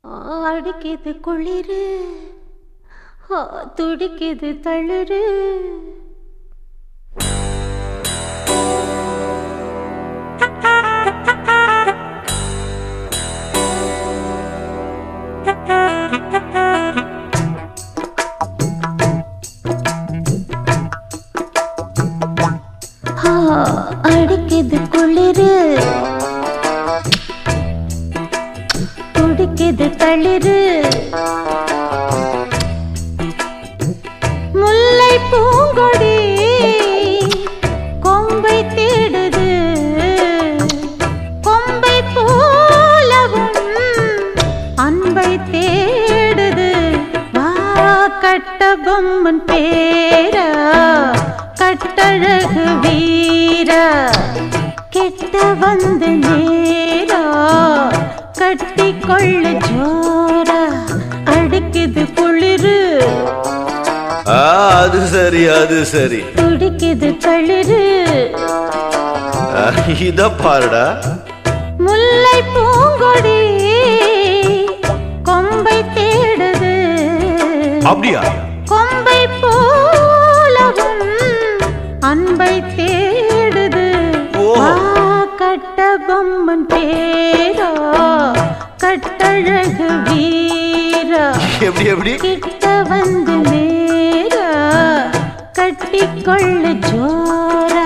அடிக்குது குளிரு, துடிக்குது தளிரு. அடிக்குது குளிரு, துடிக்குது தளிரு. முல்லை பூங்கொடி கொம்பை தேடுது, கொம்பை போலவும் அன்பை தேடுது. வா கட்ட பொம்மன் பேரா, கட்டழகு வீரா, கெட்ட வந்து நேரா, கட்டி கொள்ள ஜோரா. அடிக்குது குளிரு, அது சரி அது சரி. துடிக்குது தளிரு. இத பாருடா. முல்லை பூங்கொடி கொம்பை தேடுது, அப்படியா? கொம்பை போலவும் அன்பை தேடுது. கட்ட பொம்மன் பேரா, கட்டழகு வீரா, எப்படி எப்படி? கிட்ட வந்து நேரா, கட்டிக்கொள்ள ஜோரா.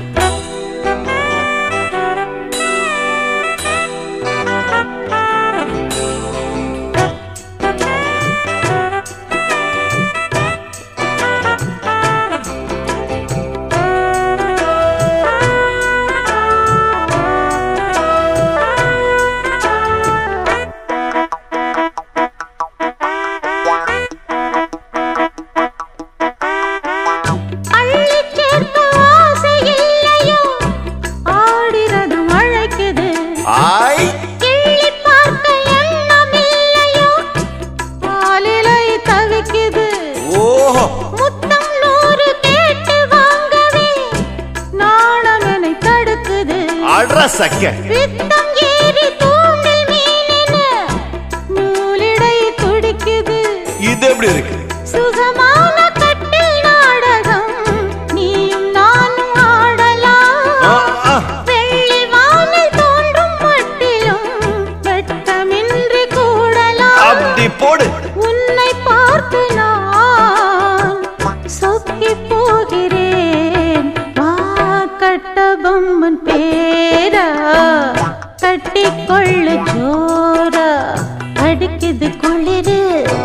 வித்தம் ஏறி தூண்டில் மீனென நூலிடை துடிக்குது. இது எப்படி இருக்கு? சுகமான கட்டில் நாடகம் நீயும் நானும் ஆடலாம். வெள்ளி வானில் தோன்றும் மட்டிலும் வெட்டமின்றி கூடலாம். அப்படி போடு. உன்னை பார்த்து நான் சொக்கி போகிறேன். வா கட்ட பொம்மன் பேரா, கட்டிக்கொள்ள ஜோரா. அடிக்குது குளிரு,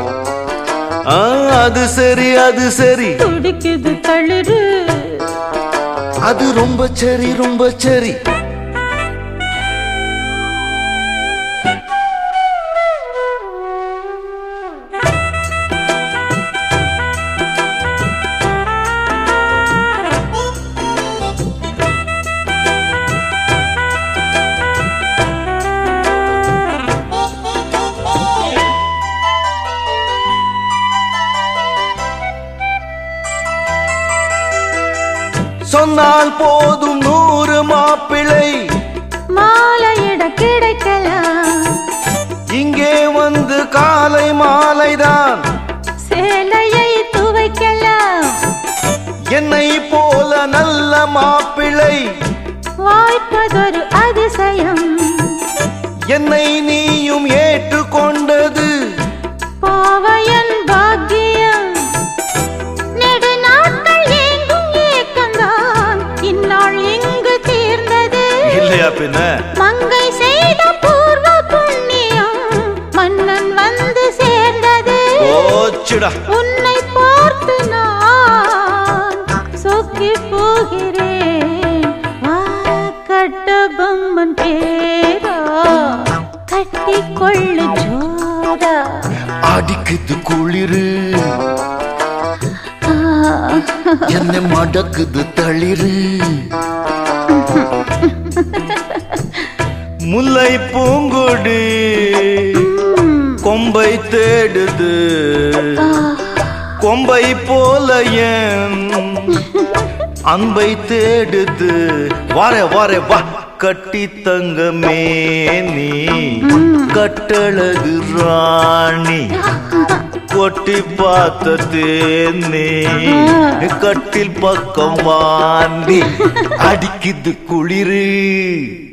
அது சரி அது சரி. துடிக்குது தளிரு, அது ரொம்ப சரி ரொம்ப சரி. சொன்னால் போதும் 100 மாப்பிள்ளை மாலையிட கிடைக்கலாம். இங்கே வந்து காலை மாலைதான் சேலையை துவைக்கலாம். என்னை போல நல்ல மாப்பிள்ளை வாய்ப்பதொரு அதிசயம். என்னை நீயும் ஏற்றுக்கொண்டது பாவையன் பாக்கியம். நெடுநாட்கள் ஏங்கும் ஏக்கந்தான் இந்நாள் இங்கு தீர்ந்தது. இல்லையா பின்ன? மங்கை செய்த பூர்வ புண்ணியம் மன்னன் வந்து சேர்ந்தது. உன்னை பார்த்து நான் சொக்கி போகிறேன். வா கட்ட பொம்மன் பேரா, கட்டிக்கொள்ள ஜோரா. அடிக்குது குளிரு, என்ன மடக்குது தளிரு. முல்லை பூங்கொடி கொம்பை தேடுது, கொம்பை போல என் அன்பை தேடுது. வாரே வாரே வா கட்டி தங்கமே நீ கட்டழகு ராணி கொட்டி பார்த்த தேனே கட்டில் பக்கம் வாந்தி அடிக்குது குளிரு